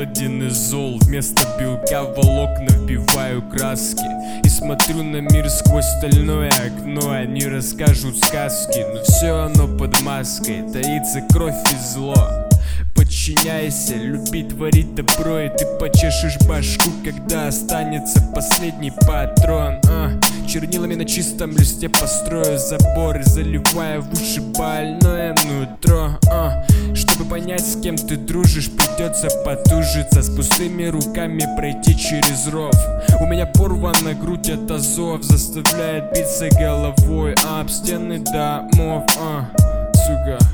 голоден и зол. Вместо белка в волокна вбиваю краски и смотрю на мир сквозь стальное окно. Они расскажут сказки, но все оно под маской. Таится кровь и зло. Подчиняйся, люби творить добро, и ты почешешь башку, когда останется последний патрон. Чернилами на чистом листе построю забор, заливая в уши больное нутро. Чтобы понять, с кем ты дружишь, придется потужиться, с пустыми руками пройти через ров. У меня порвана грудь от азов, заставляет биться головой об стены домов. Сука.